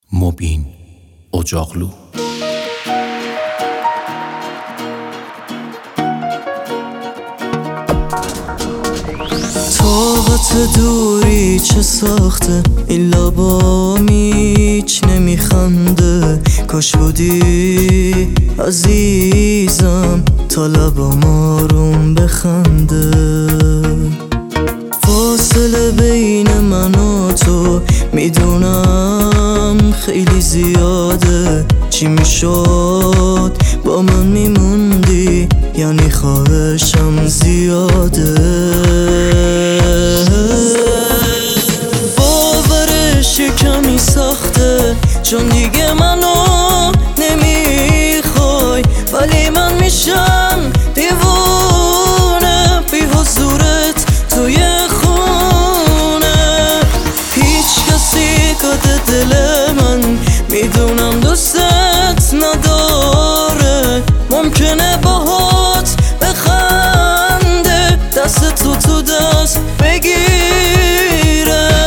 مبین اجاقلو. طاقت دوری چه ساخته، این لبام هیچ نمیخنده. کاش بودی عزیزم تا لبام آروم بخنده. فاصله بین من و تو میدونم خیلی زیاده. چی میشد با من میموندی، یعنی خواهشم زیاده. باورش کمی سخته چون دیگه منو نمیخوای، ولی من میشم دیوونه بی حضورت توی خونه. هیچ کسی قد دل من میدونم دوستت نداره. ممکنه باهات بخنده، دست تو دست بگیره.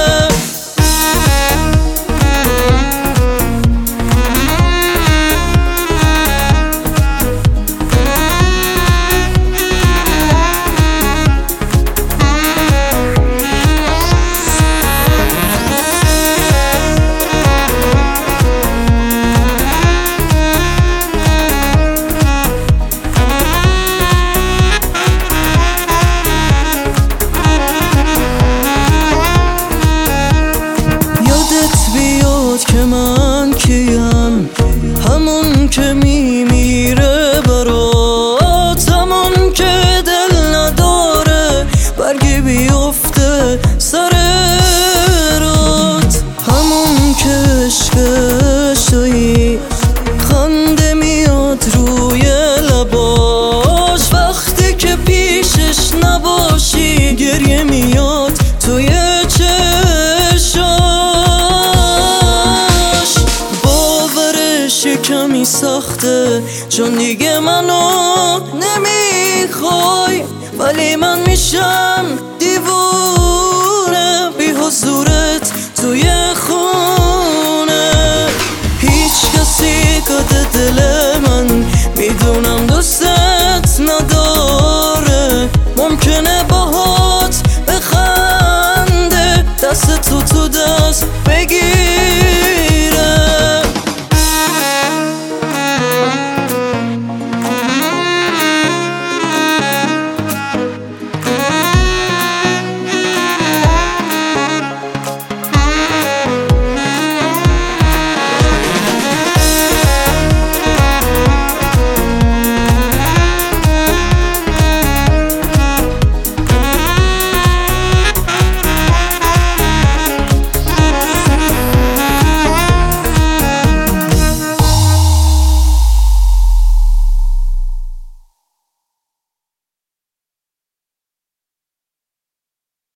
بیاد که من کیم، همون که میمیره برات، همون که دل نداره برگی بیفته سر رات، همون که عشقش تویی خنده میاد روی لباش، وقتی که پیشش نباشی گریه میاد توی کمی سخته چون دیگه منو نمیخوای، ولی من میشم دیوونه بی حضورت توی خونه.